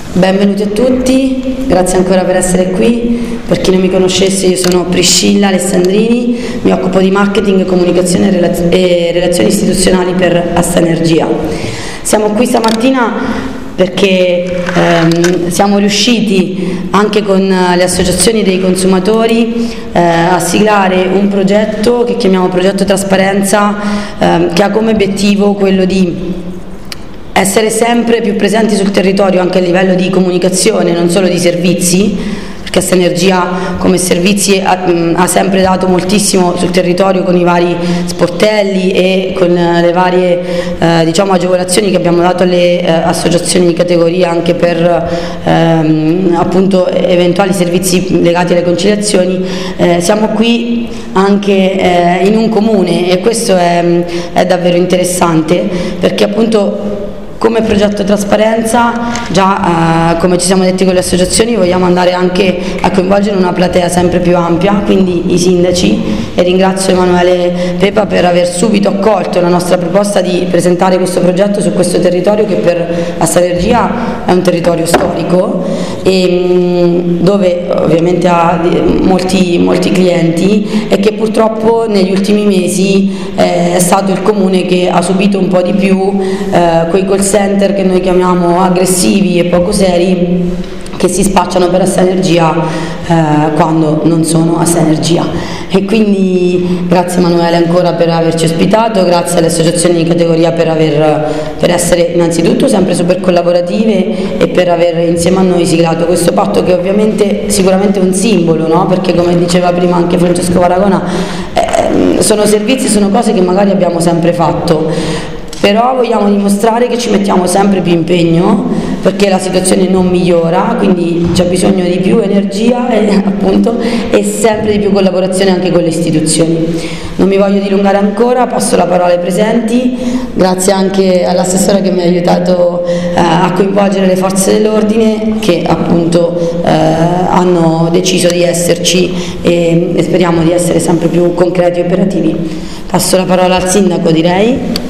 Benvenuti a tutti, grazie ancora per essere qui. Per chi non mi conoscesse, io sono Priscilla Alessandrini, mi occupo di marketing, comunicazione e relazioni istituzionali per Asta Energia. Siamo qui stamattina perché siamo riusciti anche con le associazioni dei consumatori a siglare un progetto che chiamiamo Progetto Trasparenza, che ha come obiettivo quello di essere sempre più presenti sul territorio anche a livello di comunicazione, non solo di servizi, perché Asta Energia come servizi ha sempre dato moltissimo sul territorio con i vari sportelli e con le varie agevolazioni che abbiamo dato alle associazioni di categoria anche per appunto eventuali servizi legati alle conciliazioni. Siamo qui anche in un comune e questo è davvero interessante, perché appunto come progetto trasparenza, già come ci siamo detti con le associazioni, vogliamo andare anche a coinvolgere una platea sempre più ampia, quindi i sindaci, e ringrazio Emanuele Pepa per aver subito accolto la nostra proposta di presentare questo progetto su questo territorio che per Asta Energia è un territorio storico e dove ovviamente ha molti clienti, e che purtroppo negli ultimi mesi è stato il comune che ha subito un po' di più quei call center che noi chiamiamo aggressivi e poco seri, che si spacciano per Asta Energia quando non sono Asta Energia. E quindi grazie Emanuele ancora per averci ospitato, grazie alle associazioni di categoria per essere innanzitutto sempre super collaborative e per aver insieme a noi siglato questo patto, che ovviamente sicuramente è un simbolo, no? Perché come diceva prima anche Francesco Varagona, sono servizi, sono cose che magari abbiamo sempre fatto, però vogliamo dimostrare che ci mettiamo sempre più impegno, perché la situazione non migliora, quindi c'è bisogno di più energia e sempre di più collaborazione anche con le istituzioni. Non mi voglio dilungare ancora, passo la parola ai presenti, grazie anche all'assessore che mi ha aiutato a coinvolgere le forze dell'ordine, che appunto hanno deciso di esserci e speriamo di essere sempre più concreti e operativi. Passo la parola al sindaco, direi.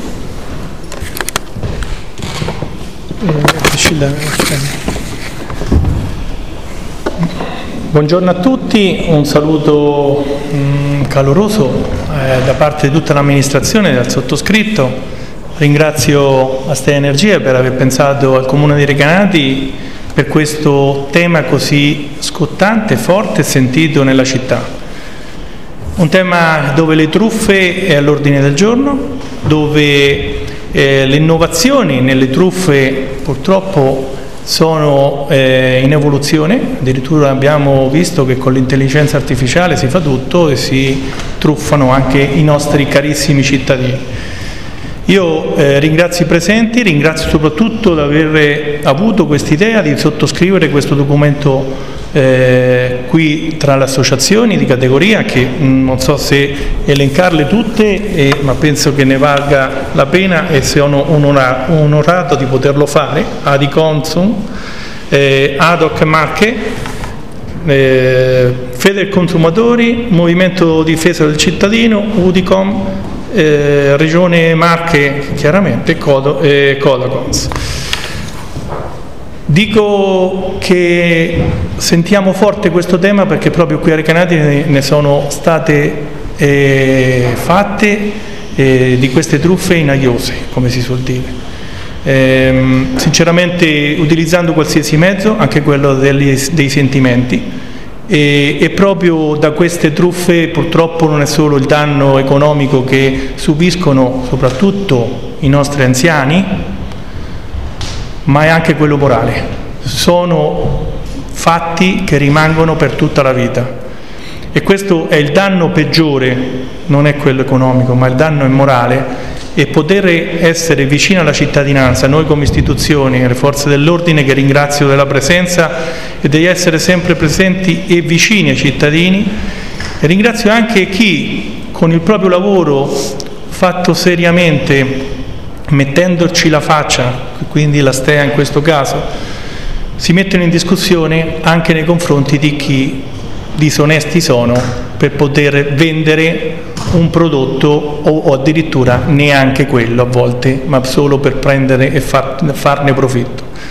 Buongiorno a tutti, un saluto caloroso da parte di tutta l'amministrazione e dal sottoscritto. Ringrazio Asta Energia per aver pensato al Comune di Recanati per questo tema così scottante, forte e sentito nella città. Un tema dove le truffe è all'ordine del giorno, dove le innovazioni nelle truffe purtroppo sono in evoluzione, addirittura abbiamo visto che con l'intelligenza artificiale si fa tutto e si truffano anche i nostri carissimi cittadini. Io ringrazio i presenti, ringrazio soprattutto di aver avuto quest'idea di sottoscrivere questo documento qui tra le associazioni di categoria, che non so se elencarle tutte, ma penso che ne valga la pena e sono onorato di poterlo fare. Adiconsum, Ad-Hoc Marche, Federconsumatori, Movimento Difesa del Cittadino, Udicom, Regione Marche chiaramente, Codacons. Dico che sentiamo forte questo tema perché proprio qui a Recanati ne sono state fatte di queste truffe inagliose, come si suol dire. Sinceramente, utilizzando qualsiasi mezzo, anche quello dei sentimenti, e proprio da queste truffe purtroppo non è solo il danno economico che subiscono soprattutto i nostri anziani, ma è anche quello morale. Sono fatti che rimangono per tutta la vita, e questo è il danno peggiore, non è quello economico, ma il danno è morale. E poter essere vicino alla cittadinanza, noi come istituzioni, le forze dell'ordine, che ringrazio della presenza e di essere sempre presenti e vicini ai cittadini, e ringrazio anche chi con il proprio lavoro fatto seriamente, mettendoci la faccia, quindi la Stea in questo caso, si mettono in discussione anche nei confronti di chi disonesti sono per poter vendere un prodotto o addirittura neanche quello a volte, ma solo per prendere e farne profitto.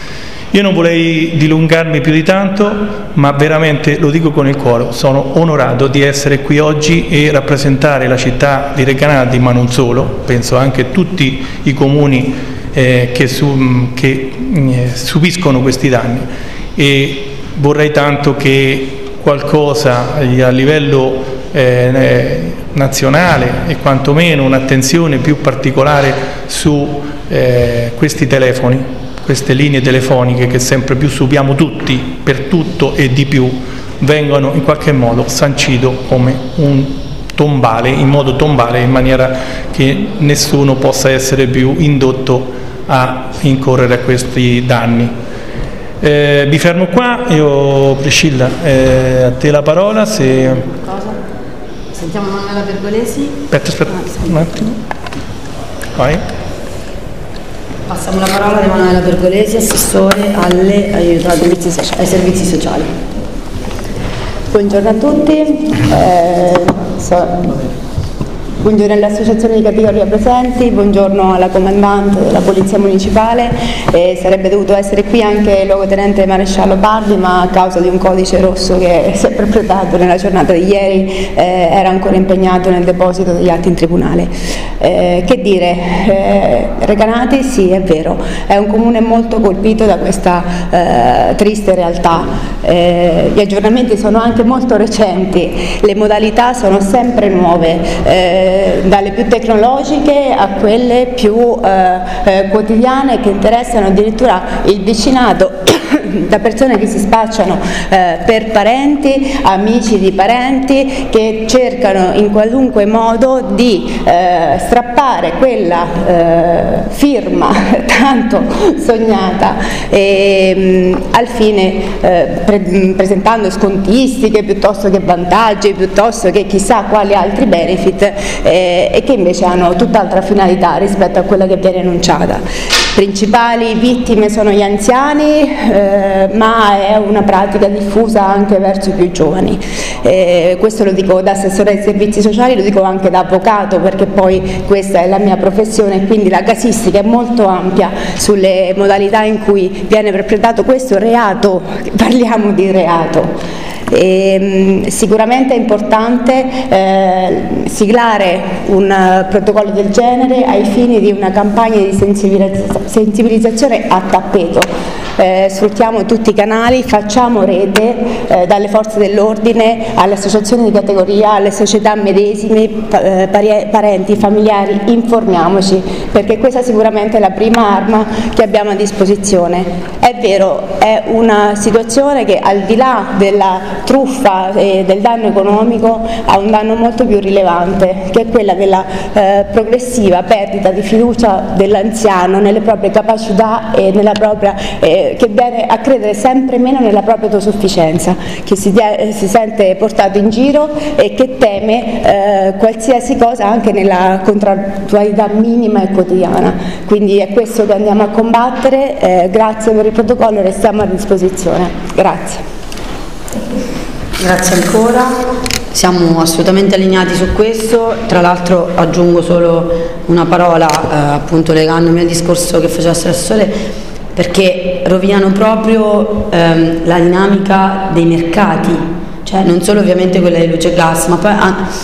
Io non vorrei dilungarmi più di tanto, ma veramente lo dico con il cuore, sono onorato di essere qui oggi e rappresentare la città di Recanati, ma non solo, penso anche a tutti i comuni che subiscono questi danni, e vorrei tanto che qualcosa a livello nazionale e quantomeno un'attenzione più particolare su questi telefoni, queste linee telefoniche che sempre più subiamo tutti per tutto e di più, vengano in qualche modo sancito come un tombale, in modo tombale, in maniera che nessuno possa essere più indotto a incorrere a questi danni. Vi fermo qua, io Priscilla, a te la parola. Se... Cosa? Sentiamo Manuela Pergolesi. Aspetta un attimo. Vai. Passiamo la parola ad Emanuela Pergolesi, assessore ai servizi sociali. Buongiorno a tutti, buongiorno alle associazioni di categoria presenti, buongiorno alla comandante della Polizia Municipale. Sarebbe dovuto essere qui anche il luogotenente maresciallo Pardi, ma a causa di un codice rosso che si è perpetrato nella giornata di ieri era ancora impegnato nel deposito degli atti in tribunale. Che dire, Recanati sì, è vero, è un comune molto colpito da questa triste realtà. Gli aggiornamenti sono anche molto recenti, le modalità sono sempre nuove, dalle più tecnologiche a quelle più quotidiane, che interessano addirittura il vicinato, da persone che si spacciano per parenti, amici di parenti, che cercano in qualunque modo di strappare quella firma tanto sognata, al fine presentando scontistiche piuttosto che vantaggi, piuttosto che chissà quali altri benefit, e che invece hanno tutt'altra finalità rispetto a quella che viene enunciata. Principali vittime sono gli anziani, ma è una pratica diffusa anche verso i più giovani. Questo lo dico da assessore ai servizi sociali, lo dico anche da avvocato, perché poi questa è la mia professione e quindi la casistica è molto ampia sulle modalità in cui viene perpetrato questo reato. Parliamo di reato. Sicuramente è importante siglare un protocollo del genere ai fini di una campagna di sensibilizzazione a tappeto. Sfruttiamo tutti i canali, facciamo rete dalle forze dell'ordine alle associazioni di categoria, alle società medesime, parenti, familiari, informiamoci, perché questa sicuramente è la prima arma che abbiamo a disposizione. È vero, è una situazione che al di là della truffa e del danno economico ha un danno molto più rilevante, che è quella della progressiva perdita di fiducia dell'anziano nelle proprie capacità e nella propria, che viene a credere sempre meno nella propria autosufficienza, che si sente portato in giro e che teme qualsiasi cosa anche nella contrattualità minima e quotidiana. Quindi è questo che andiamo a combattere. Grazie per il protocollo, restiamo a disposizione. Grazie. Grazie ancora, siamo assolutamente allineati su questo. Tra l'altro aggiungo solo una parola, appunto legandomi al discorso che faceva l'assessore, perché rovinano proprio la dinamica dei mercati, cioè non solo ovviamente quella di luce e gas, ma poi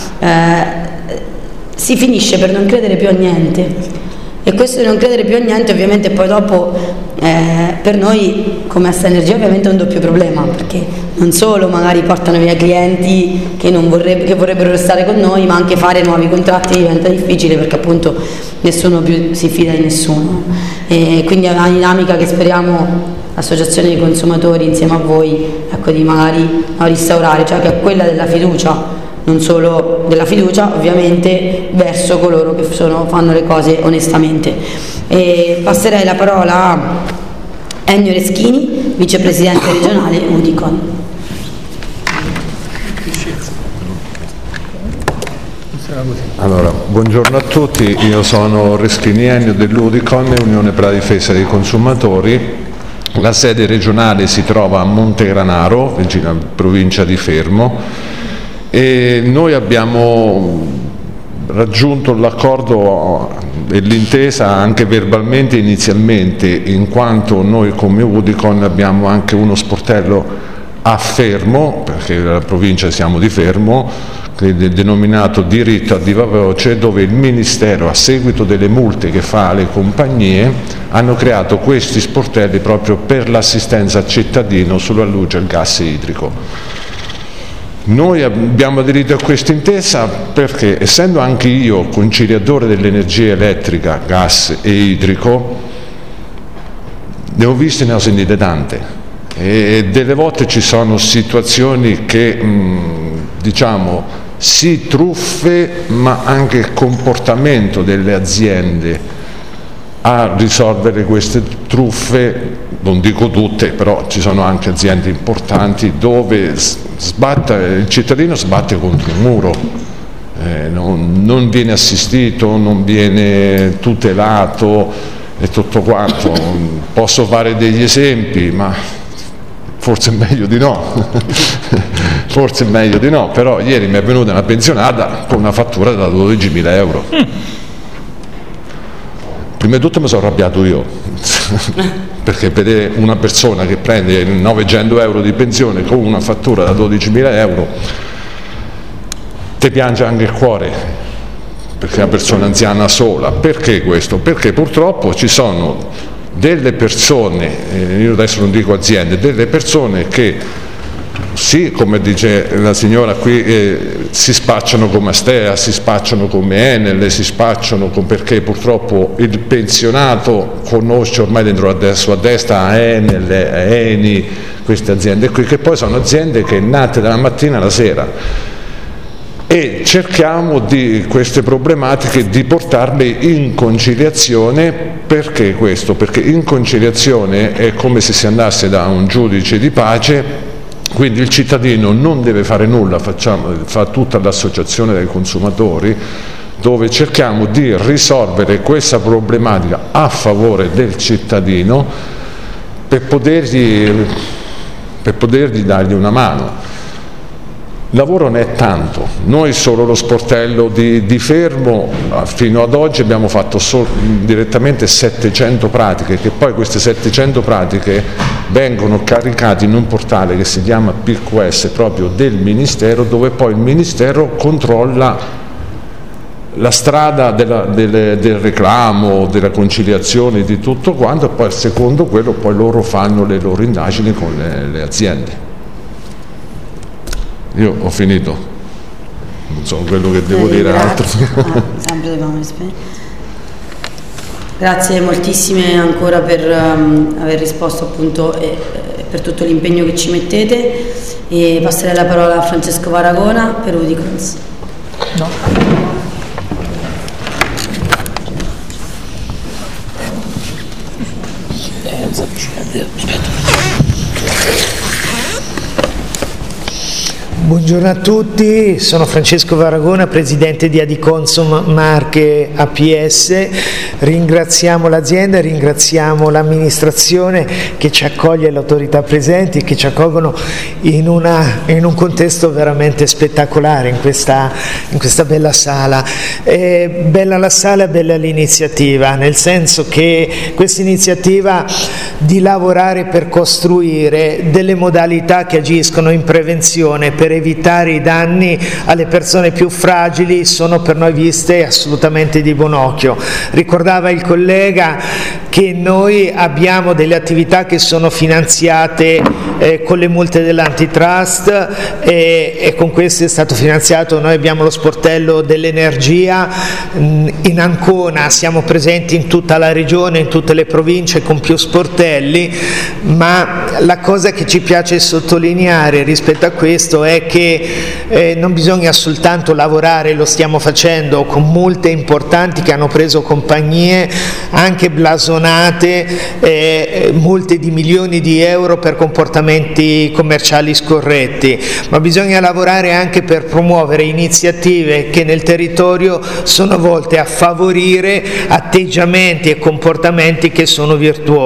si finisce per non credere più a niente. E questo di non credere più a niente ovviamente poi dopo per noi come Assa Energia ovviamente è un doppio problema, perché non solo magari portano via clienti che vorrebbero restare con noi, ma anche fare nuovi contratti diventa difficile, perché appunto nessuno più si fida di nessuno. E quindi è una dinamica che speriamo l'associazione dei consumatori insieme a voi, ecco, di magari restaurare, cioè che è quella della fiducia, non solo della fiducia ovviamente verso coloro che fanno le cose onestamente. E passerei la parola a Ennio Reschini, vicepresidente regionale Udicon. Allora, buongiorno a tutti, io sono Reschini Ennio dell'Udicon, Unione per la difesa dei consumatori. La sede regionale si trova a Montegranaro, vicino a provincia di Fermo. E noi abbiamo raggiunto l'accordo e l'intesa anche verbalmente inizialmente, in quanto noi come Udicon abbiamo anche uno sportello a Fermo, perché la provincia siamo di Fermo, che è denominato diritto a viva voce, dove il Ministero, a seguito delle multe che fa alle compagnie, hanno creato questi sportelli proprio per l'assistenza al cittadino sulla luce, il gas e idrico. Noi abbiamo aderito a questa intesa perché, essendo anche io conciliatore dell'energia elettrica, gas e idrico, ne ho viste e ne ho sentite tante. E delle volte ci sono situazioni che, diciamo, sì, truffe, ma anche il comportamento delle aziende a risolvere queste truffe, non dico tutte, però ci sono anche aziende importanti dove il cittadino sbatte contro un muro, non viene assistito, non viene tutelato e tutto quanto. Posso fare degli esempi, ma forse è meglio di no, forse è meglio di no, però ieri mi è venuta una pensionata con una fattura da 12.000 euro. Prima di tutto mi sono arrabbiato io, perché vedere una persona che prende 900 euro di pensione con una fattura da 12.000 euro, ti piange anche il cuore, perché è una persona anziana sola. Perché questo? Perché purtroppo ci sono delle persone, io adesso non dico aziende, delle persone che sì, come dice la signora qui, si spacciano come Astea, si spacciano come Enel, si spacciano perché purtroppo il pensionato conosce ormai dentro la sua testa Enel, Eni, queste aziende qui, che poi sono aziende che nate dalla mattina alla sera. E cerchiamo di queste problematiche di portarle in conciliazione. Perché questo? Perché in conciliazione è come se si andasse da un giudice di pace, quindi il cittadino non deve fare nulla, fa tutta l'associazione dei consumatori, dove cerchiamo di risolvere questa problematica a favore del cittadino per potergli dargli una mano. Il lavoro ne è tanto, noi solo lo sportello di Fermo fino ad oggi abbiamo fatto direttamente 700 pratiche, che poi queste 700 pratiche vengono caricate in un portale che si chiama PQS proprio del Ministero, dove poi il Ministero controlla la strada del reclamo, della conciliazione, di tutto quanto, e poi secondo quello poi loro fanno le loro indagini con le aziende. Io ho finito, non so quello che devo dire altro. Grazie moltissime ancora per aver risposto appunto e per tutto l'impegno che ci mettete, e passerei la parola a Francesco Varagona per Udicons. No. Buongiorno a tutti, sono Francesco Varagona, presidente di Adiconsum Marche APS. Ringraziamo l'azienda, ringraziamo l'amministrazione che ci accoglie, le autorità presenti che ci accolgono in un contesto veramente spettacolare in questa bella sala. Bella la sala, bella l'iniziativa, nel senso che questa iniziativa di lavorare per costruire delle modalità che agiscono in prevenzione per evitare i danni alle persone più fragili sono per noi viste assolutamente di buon occhio. Ricordava il collega che noi abbiamo delle attività che sono finanziate con le multe dell'antitrust e con questo è stato finanziato. Noi abbiamo lo sportello dell'energia in Ancona, siamo presenti in tutta la regione, in tutte le province con più sportelli, ma la cosa che ci piace sottolineare rispetto a questo è che non bisogna soltanto lavorare, lo stiamo facendo con multe importanti che hanno preso compagnie anche blasonate, multe di milioni di euro per comportamenti commerciali scorretti, ma bisogna lavorare anche per promuovere iniziative che nel territorio sono volte a favorire atteggiamenti e comportamenti che sono virtuosi.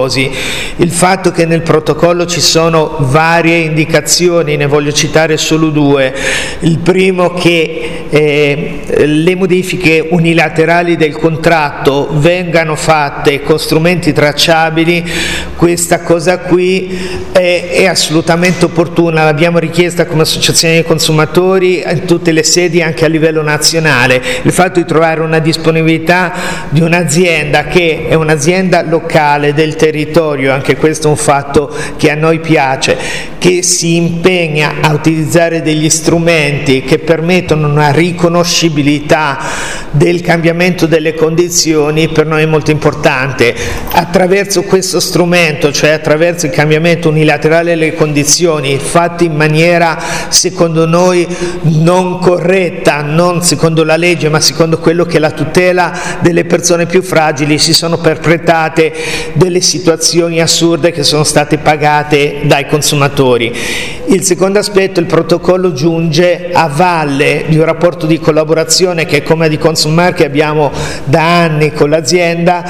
Il fatto che nel protocollo ci sono varie indicazioni, ne voglio citare solo due. Il primo, che le modifiche unilaterali del contratto vengano fatte con strumenti tracciabili. Questa cosa qui è assolutamente opportuna, l'abbiamo richiesta come associazione dei consumatori in tutte le sedi, anche a livello nazionale. Il fatto di trovare una disponibilità di un'azienda che è un'azienda locale del territorio, anche questo è un fatto che a noi piace, che si impegna a utilizzare degli strumenti che permettono una riconoscibilità del cambiamento delle condizioni, per noi è molto importante. Attraverso questo strumento, cioè attraverso il cambiamento unilaterale delle condizioni, fatto in maniera secondo noi non corretta, non secondo la legge ma secondo quello che è la tutela delle persone più fragili, si sono perpetrate delle situazioni assurde che sono state pagate dai consumatori. Il secondo aspetto, il protocollo giunge a valle di un rapporto di collaborazione che come Adiconsummarche abbiamo da anni con l'azienda,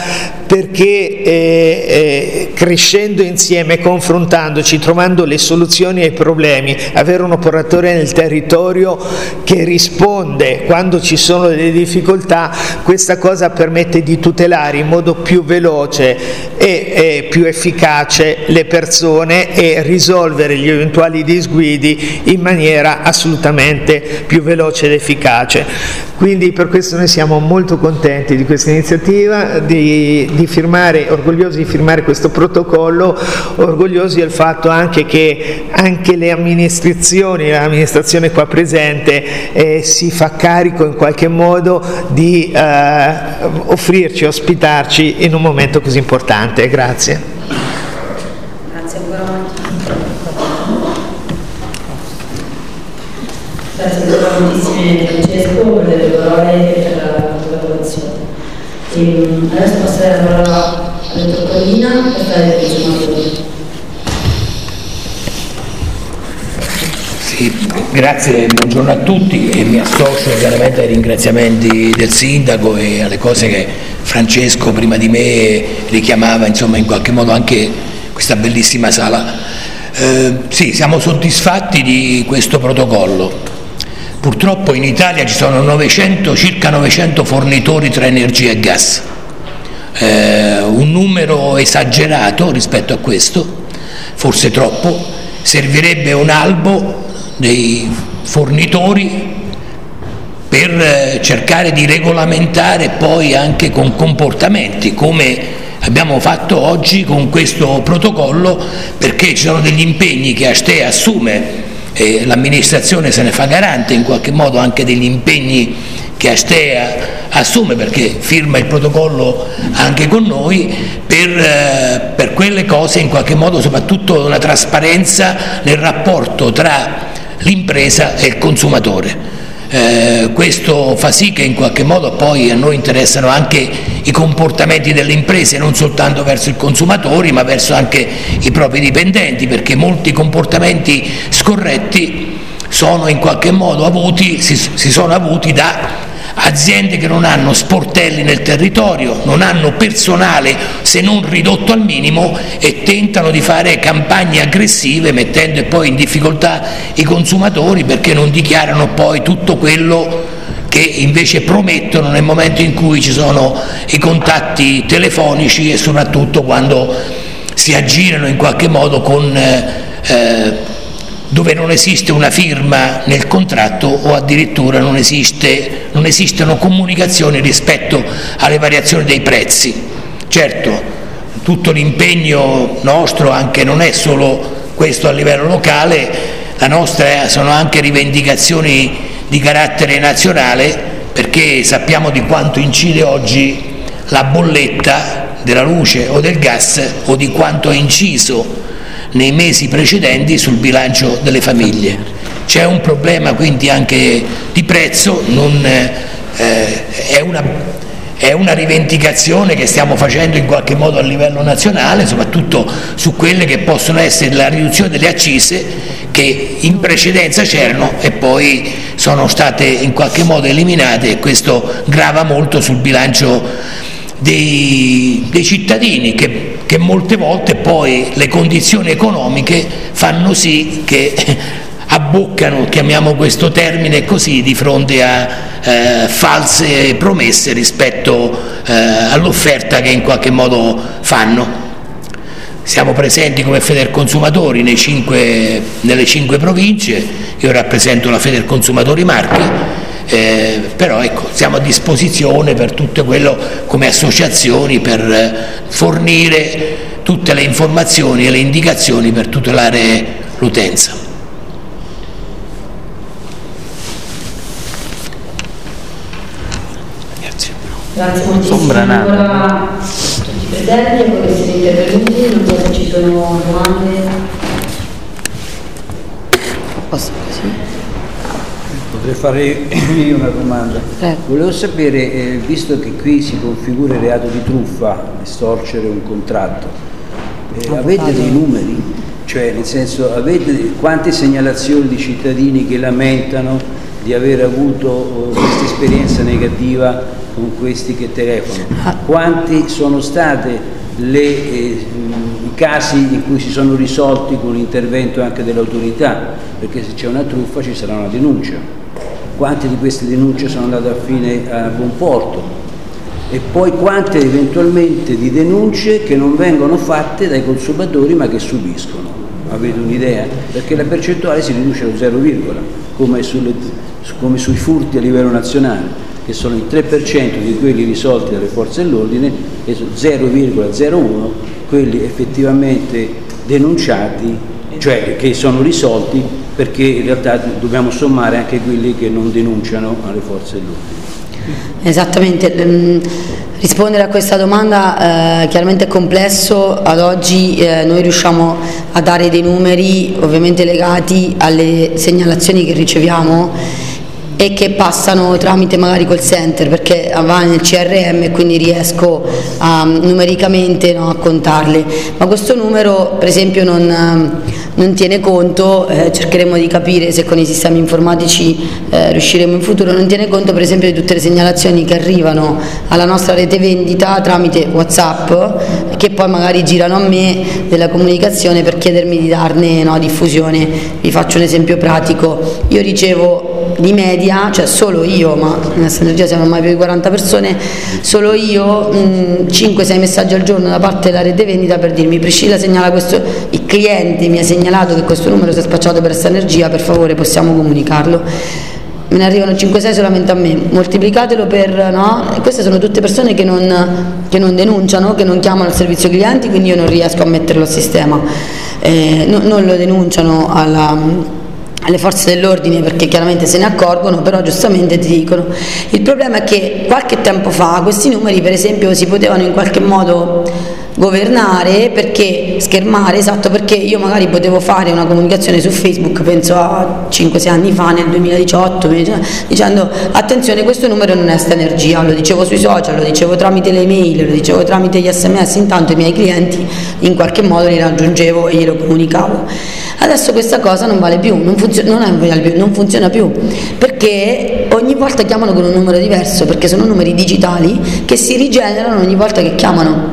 perché crescendo insieme, confrontandoci, trovando le soluzioni ai problemi, avere un operatore nel territorio che risponde quando ci sono delle difficoltà, questa cosa permette di tutelare in modo più veloce e più efficace le persone e risolvere gli eventuali disguidi in maniera assolutamente più veloce ed efficace. Quindi per questo noi siamo molto contenti di questa iniziativa, di firmare, orgogliosi di firmare questo protocollo, orgogliosi del fatto anche che anche le amministrazioni, l'amministrazione qua presente si fa carico in qualche modo di offrirci, ospitarci in un momento così importante. Grazie. Grazie ancora. Grazie tantissime Francesco per le tue parole e per la collaborazione. Adesso passerei la parola al dottor Collina per fare il consumatore. Sì, grazie, buongiorno a tutti e mi associo chiaramente ai ringraziamenti del sindaco e alle cose che Francesco prima di me richiamava, insomma, in qualche modo anche questa bellissima sala. Sì, siamo soddisfatti di questo protocollo. Purtroppo in Italia ci sono circa 900 fornitori tra energia e gas, un numero esagerato rispetto a questo, forse troppo. Servirebbe un albo dei fornitori per cercare di regolamentare poi anche con comportamenti come abbiamo fatto oggi con questo protocollo, perché ci sono degli impegni che Astea assume e l'amministrazione se ne fa garante in qualche modo anche degli impegni che Astea assume, perché firma il protocollo anche con noi per quelle cose, in qualche modo soprattutto la trasparenza nel rapporto tra l'impresa e il consumatore. Questo fa sì che in qualche modo poi a noi interessano anche i comportamenti delle imprese, non soltanto verso i consumatori ma verso anche i propri dipendenti, perché molti comportamenti scorretti sono in qualche modo si sono avuti da aziende che non hanno sportelli nel territorio, non hanno personale se non ridotto al minimo e tentano di fare campagne aggressive mettendo poi in difficoltà i consumatori perché non dichiarano poi tutto quello che invece promettono nel momento in cui ci sono i contatti telefonici e soprattutto quando si aggirano in qualche modo dove non esiste una firma nel contratto o addirittura non esistono comunicazioni rispetto alle variazioni dei prezzi. Certo, tutto l'impegno nostro anche non è solo questo a livello locale, la nostra sono anche rivendicazioni di carattere nazionale, perché sappiamo di quanto incide oggi la bolletta della luce o del gas o di quanto ha inciso nei mesi precedenti sul bilancio delle famiglie. C'è un problema quindi anche di prezzo, è una rivendicazione che stiamo facendo in qualche modo a livello nazionale, soprattutto su quelle che possono essere la riduzione delle accise che in precedenza c'erano e poi sono state in qualche modo eliminate, e questo grava molto sul bilancio dei cittadini che che molte volte poi le condizioni economiche fanno sì che abboccano, chiamiamo questo termine così, di fronte a false promesse rispetto all'offerta che in qualche modo fanno. Siamo presenti come Federconsumatori nelle 5 province, io rappresento la Federconsumatori Marche, però ecco, siamo a disposizione per tutto quello come associazioni per fornire tutte le informazioni e le indicazioni per tutelare l'utenza. Grazie moltissimo. Ancora i presenti e poi essere intervenuti, non so se ci sono domande. Posso così? Potrei fare io una domanda. Volevo sapere, visto che qui si configura il reato di truffa, estorcere un contratto, avete dei numeri? Cioè, nel senso, avete quante segnalazioni di cittadini che lamentano di aver avuto questa esperienza negativa con questi che telefonano? Quanti sono state i casi in cui si sono risolti con l'intervento anche dell'autorità? Perché se c'è una truffa ci sarà una denuncia. Quante di queste denunce sono andate a fine a buon porto? E poi quante eventualmente di denunce che non vengono fatte dai consumatori ma che subiscono? Avete un'idea? Perché la percentuale si riduce allo 0, come sui furti a livello nazionale, che sono il 3% di quelli risolti dalle forze dell'ordine e 0,01 quelli effettivamente denunciati, cioè che sono risolti, perché in realtà dobbiamo sommare anche quelli che non denunciano alle forze dell'ordine. Esattamente. Rispondere a questa domanda chiaramente è complesso. Ad oggi noi riusciamo a dare dei numeri ovviamente legati alle segnalazioni che riceviamo e che passano tramite magari call center, perché va nel CRM e quindi riesco numericamente a contarle, ma questo numero per esempio non tiene conto, cercheremo di capire se con i sistemi informatici riusciremo in futuro, non tiene conto per esempio di tutte le segnalazioni che arrivano alla nostra rete vendita tramite WhatsApp, che poi magari girano a me della comunicazione per chiedermi di darne diffusione. Vi faccio un esempio pratico: io ricevo di media, cioè solo io, ma nella Energia siamo ormai più di 40 persone, solo io 5-6 messaggi al giorno da parte della rete vendita per dirmi: Priscilla segnala questo, il cliente mi ha segnalato che questo numero si è spacciato per Energia, per favore possiamo comunicarlo. Me ne arrivano 5-6 solamente a me, moltiplicatelo per, e queste sono tutte persone che non denunciano, che non chiamano al servizio clienti, quindi io non riesco a metterlo al sistema, non lo denunciano alle forze dell'ordine perché chiaramente se ne accorgono, però giustamente ti dicono. Il problema è che qualche tempo fa questi numeri per esempio si potevano in qualche modo governare, perché schermare, esatto, perché io magari potevo fare una comunicazione su Facebook, penso a 5-6 anni fa, nel 2018, dicendo: attenzione, questo numero non è Energia, lo dicevo sui social, lo dicevo tramite le email, lo dicevo tramite gli SMS, intanto i miei clienti in qualche modo li raggiungevo e glielo comunicavo. Adesso questa cosa non vale più, non funziona più, perché ogni volta chiamano con un numero diverso, perché sono numeri digitali che si rigenerano ogni volta che chiamano.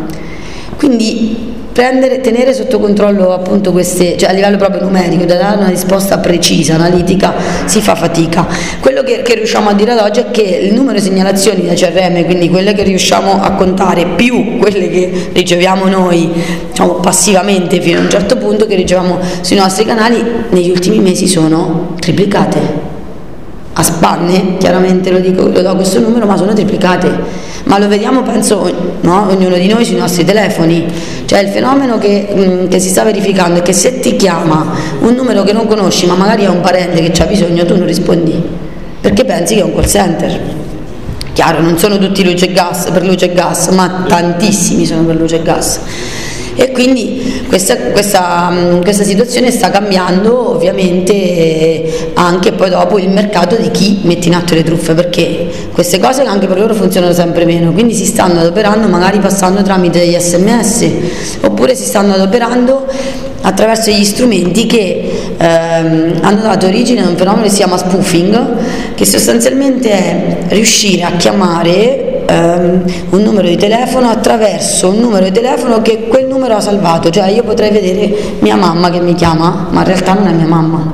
Quindi tenere sotto controllo appunto queste, cioè a livello proprio numerico, da dare una risposta precisa, analitica, si fa fatica. Quello che riusciamo a dire ad oggi è che il numero di segnalazioni da CRM, quindi quelle che riusciamo a contare più quelle che riceviamo noi, diciamo passivamente fino a un certo punto, che riceviamo sui nostri canali, negli ultimi mesi sono triplicate. A spanne, chiaramente lo do questo numero, ma sono triplicate. Ma lo vediamo, penso, ognuno di noi sui nostri telefoni. Cioè il fenomeno che si sta verificando è che se ti chiama un numero che non conosci, ma magari è un parente che ha bisogno, tu non rispondi, perché pensi che è un call center. Chiaro, non sono tutti per luce e gas, ma tantissimi sono per luce e gas. E quindi questa situazione sta cambiando ovviamente anche poi dopo il mercato di chi mette in atto le truffe, perché queste cose anche per loro funzionano sempre meno, quindi si stanno adoperando magari passando tramite gli SMS, oppure si stanno adoperando attraverso gli strumenti che hanno dato origine a un fenomeno che si chiama spoofing, che sostanzialmente è riuscire a chiamare un numero di telefono attraverso un numero di telefono che quel numero ha salvato, cioè io potrei vedere mia mamma che mi chiama, ma in realtà non è mia mamma.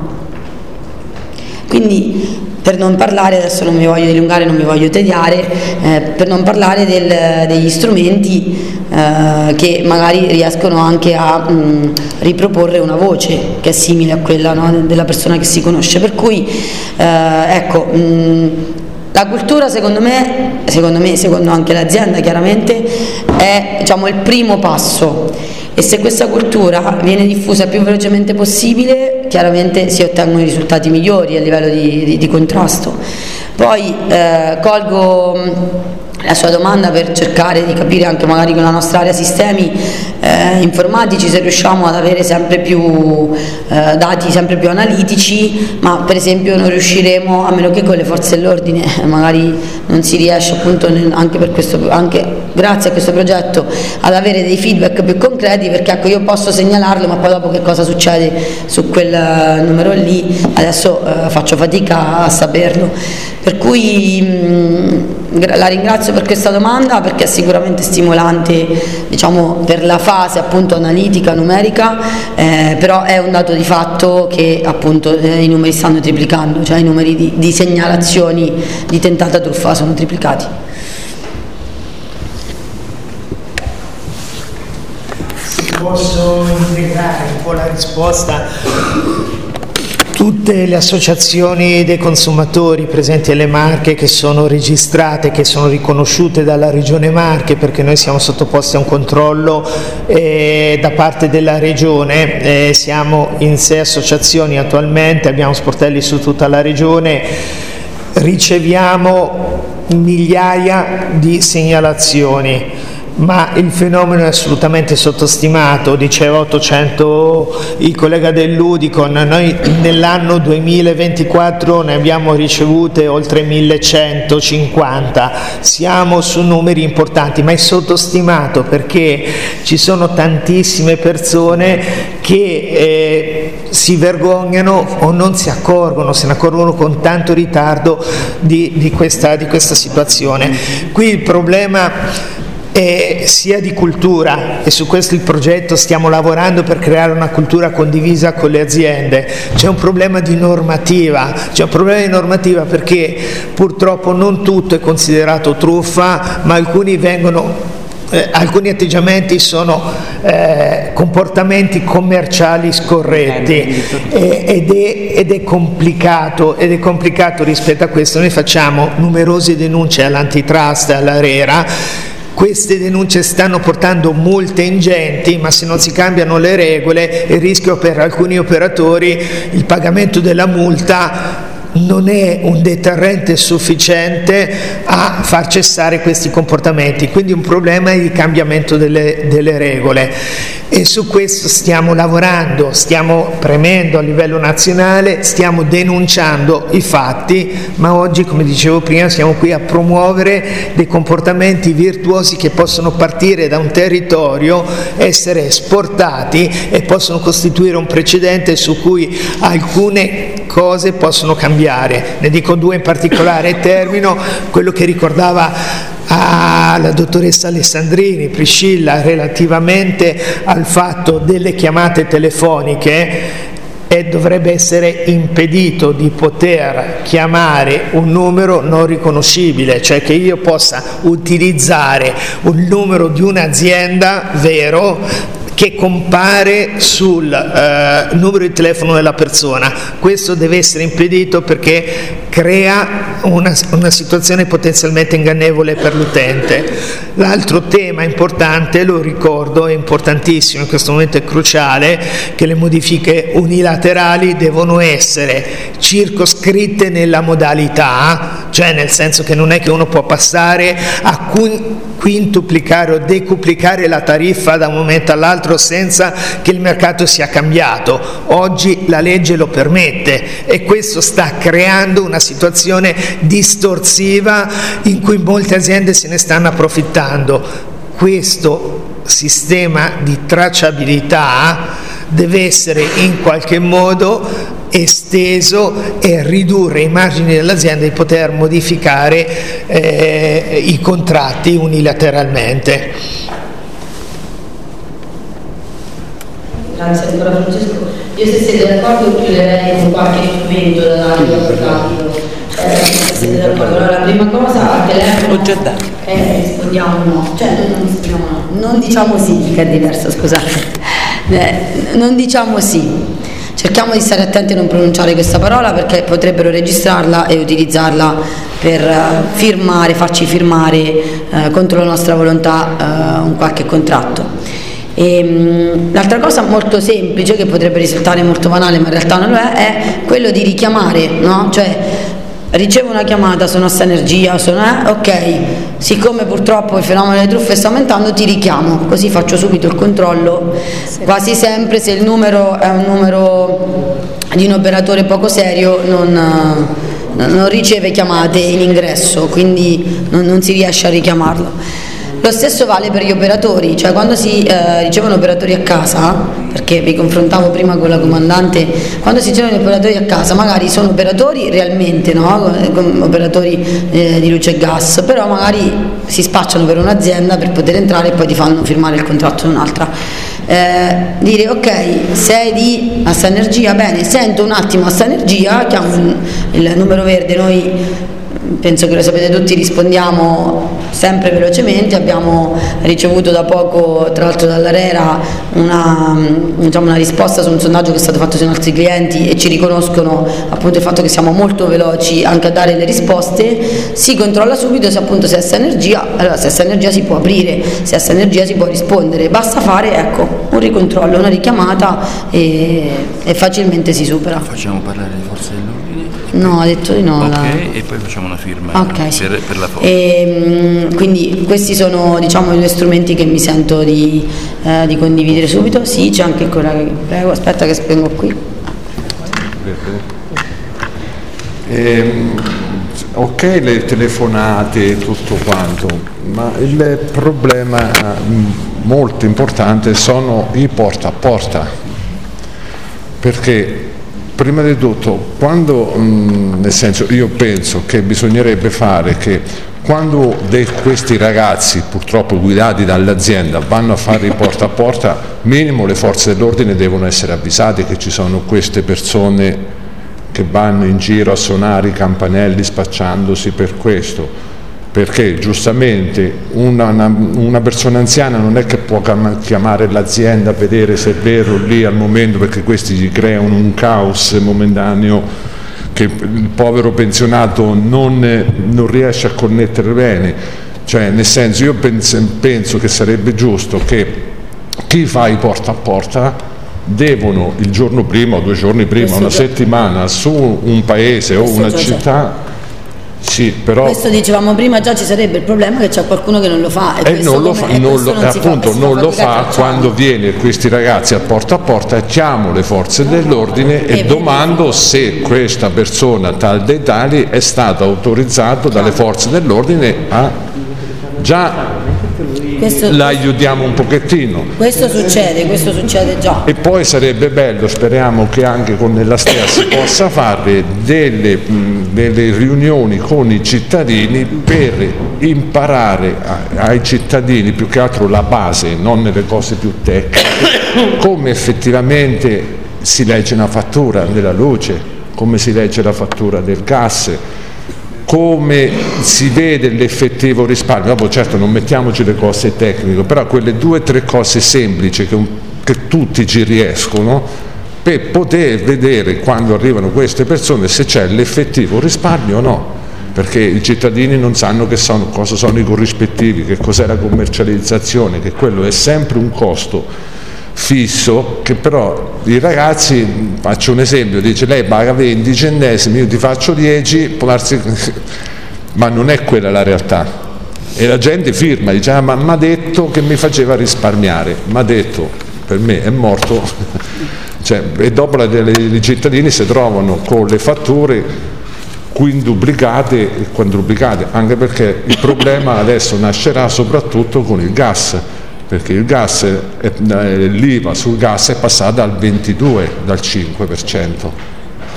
Quindi, per non parlare, adesso non mi voglio dilungare, non mi voglio tediare, per non parlare degli strumenti che magari riescono anche a riproporre una voce che è simile a quella, no, della persona che si conosce, per cui ecco, la cultura secondo me, secondo anche l'azienda chiaramente, è, diciamo, il primo passo, e se questa cultura viene diffusa il più velocemente possibile chiaramente si ottengono i risultati migliori a livello di contrasto. Poi colgo la sua domanda per cercare di capire anche magari con la nostra area sistemi informatici se riusciamo ad avere sempre più dati sempre più analitici, ma per esempio non riusciremo, a meno che con le forze dell'ordine magari non si riesce, appunto anche grazie a questo progetto, ad avere dei feedback più concreti, perché ecco, io posso segnalarlo, ma poi dopo che cosa succede su quel numero lì adesso faccio fatica a saperlo, per cui la ringrazio per questa domanda, perché è sicuramente stimolante, diciamo, per la fase appunto analitica, numerica, però è un dato di fatto che appunto i numeri stanno triplicando, cioè i numeri di segnalazioni di tentata truffa sono triplicati. Posso integrare un po' la risposta? Tutte le associazioni dei consumatori presenti alle Marche, che sono registrate, che sono riconosciute dalla Regione Marche, perché noi siamo sottoposti a un controllo da parte della Regione, siamo in 6 associazioni attualmente, abbiamo sportelli su tutta la Regione, riceviamo migliaia di segnalazioni. Ma il fenomeno è assolutamente sottostimato, diceva 800 il collega dell'Udicon, noi nell'anno 2024 ne abbiamo ricevute oltre 1150, siamo su numeri importanti, ma è sottostimato perché ci sono tantissime persone che si vergognano o non si accorgono, se ne accorgono con tanto ritardo di questa situazione. Qui il problema sia di cultura, e su questo il progetto stiamo lavorando per creare una cultura condivisa con le aziende. C'è un problema di normativa, perché purtroppo non tutto è considerato truffa, ma alcuni atteggiamenti sono comportamenti commerciali scorretti ed è complicato rispetto a questo. Noi facciamo numerose denunce all'antitrust e all'ARERA. Queste denunce stanno portando multe ingenti, ma se non si cambiano le regole, il rischio per alcuni operatori, il pagamento della multa non è un deterrente sufficiente a far cessare questi comportamenti, quindi un problema è il cambiamento delle regole, e su questo stiamo lavorando, stiamo premendo a livello nazionale, stiamo denunciando i fatti, ma oggi, come dicevo prima, siamo qui a promuovere dei comportamenti virtuosi che possono partire da un territorio, essere esportati e possono costituire un precedente su cui alcune cose possono cambiare. Ne dico 2 in particolare, termino, quello che ricordava alla dottoressa Alessandrini, Priscilla, relativamente al fatto delle chiamate telefoniche. Dovrebbe essere impedito di poter chiamare un numero non riconoscibile, cioè che io possa utilizzare un numero di un'azienda vero che compare sul numero di telefono della persona. Questo deve essere impedito perché crea una situazione potenzialmente ingannevole per l'utente. L'altro tema importante, lo ricordo, è importantissimo, in questo momento è cruciale, che le modifiche unilaterali devono essere circoscritte nella modalità, cioè nel senso che non è che uno può passare a quintuplicare o decuplicare la tariffa da un momento all'altro senza che il mercato sia cambiato. Oggi la legge lo permette e questo sta creando una situazione distorsiva in cui molte aziende se ne stanno approfittando. Questo sistema di tracciabilità deve essere in qualche modo esteso e ridurre i margini dell'azienda di poter modificare i contratti unilateralmente. Grazie ancora Francesco. Io, se siete d'accordo, chiuderei con qualche strumento da darvi pratico. Se siete d'accordo, allora la prima cosa, al telefono rispondiamo no, cioè non rispondiamo no, non diciamo sì, che è diverso, scusate, non diciamo sì. Cerchiamo di stare attenti a non pronunciare questa parola, perché potrebbero registrarla e utilizzarla per farci firmare contro la nostra volontà un qualche contratto. L'altra cosa molto semplice, che potrebbe risultare molto banale ma in realtà non lo è quello di richiamare, no? Cioè, ricevo una chiamata, sono a Sanergia, ok, siccome purtroppo il fenomeno delle truffe sta aumentando, ti richiamo, così faccio subito il controllo. Quasi sempre, se il numero è un numero di un operatore poco serio, non riceve chiamate in ingresso, quindi non si riesce a richiamarlo. Lo stesso vale per gli operatori, cioè quando si ricevono operatori a casa, perché vi confrontavo prima con la comandante, quando si ricevono gli operatori a casa magari sono operatori realmente, no? Operatori di luce e gas, però magari si spacciano per un'azienda per poter entrare e poi ti fanno firmare il contratto di un'altra. Dire ok, sei di Assaenergia, bene, sento un attimo Assaenergia, chiamo il numero verde, noi penso che lo sapete tutti, rispondiamo sempre velocemente. Abbiamo ricevuto da poco, tra l'altro dall'ARERA, una risposta su un sondaggio che è stato fatto sui nostri clienti, e ci riconoscono appunto il fatto che siamo molto veloci anche a dare le risposte. Si controlla subito se appunto se è Assaenergia, allora se è Assaenergia si può aprire, se è Assaenergia si può rispondere, basta fare un ricontrollo, una richiamata e facilmente si supera. Facciamo parlare le forze dell'ordine? No, ha detto di no. Ok, e poi facciamo una firma per la foto. Quindi questi sono, diciamo, i due strumenti che mi sento di condividere subito. Sì, c'è anche ancora, prego, aspetta che spengo qui. Ok, le telefonate e tutto quanto, ma il problema molto importante sono i porta a porta, perché prima di tutto, nel senso, io penso che bisognerebbe fare che quando questi ragazzi, purtroppo guidati dall'azienda, vanno a fare i porta a porta, minimo le forze dell'ordine devono essere avvisate che ci sono queste persone che vanno in giro a suonare i campanelli spacciandosi per questo, perché giustamente una persona anziana non è che può chiamare l'azienda a vedere se è vero lì al momento, perché questi gli creano un caos momentaneo che il povero pensionato non riesce a connettere bene. Cioè, nel senso, io penso che sarebbe giusto che chi fa i porta a porta devono il giorno prima o 2 giorni prima, una settimana, su un paese o una città. Sì, però questo dicevamo prima, già ci sarebbe il problema che c'è qualcuno che non lo fa e non lo fa quando viene questi ragazzi a porta chiamo le forze dell'ordine e domando se questa persona tal dei tali è stata autorizzata dalle forze dell'ordine a la aiutiamo un pochettino. Questo succede già. E poi sarebbe bello, speriamo che anche con la STEA si possa fare delle riunioni con i cittadini per imparare ai cittadini, più che altro la base, non nelle cose più tecniche, come effettivamente si legge una fattura della luce, come si legge la fattura del gas, come si vede l'effettivo risparmio. Dopo certo non mettiamoci le cose tecniche, però quelle 2 o 3 cose semplici che tutti ci riescono, per poter vedere quando arrivano queste persone se c'è l'effettivo risparmio o no, perché i cittadini non sanno cosa sono i corrispettivi, che cos'è la commercializzazione, che quello è sempre un costo fisso, che però i ragazzi, faccio un esempio, dice lei paga 20 centesimi, io ti faccio 10, ma non è quella la realtà, e la gente firma, dice ma mi ha detto che mi faceva risparmiare, mi ha detto, per me è morto. Cioè, e dopo i cittadini si trovano con le fatture quintuplicate e quadruplicate, anche perché il problema adesso nascerà soprattutto con il gas, perché il gas, l'IVA sul gas è passata al 22% dal 5%.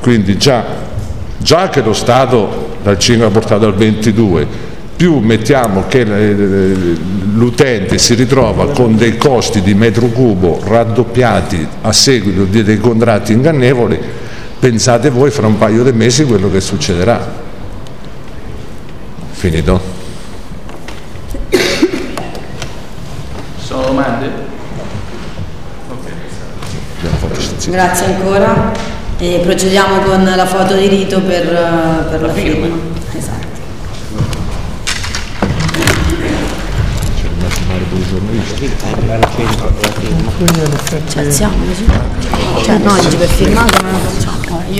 Quindi già che lo Stato dal 5 ha portato al 22, più mettiamo che l'utente si ritrova con dei costi di metro cubo raddoppiati a seguito di dei contratti ingannevoli, pensate voi fra un paio di mesi quello che succederà. Finito? Sono domande? Grazie ancora e procediamo con la foto di rito per la firma. Esatto. Ci alziamo così? Cioè no, per firmare come lo facciamo? Io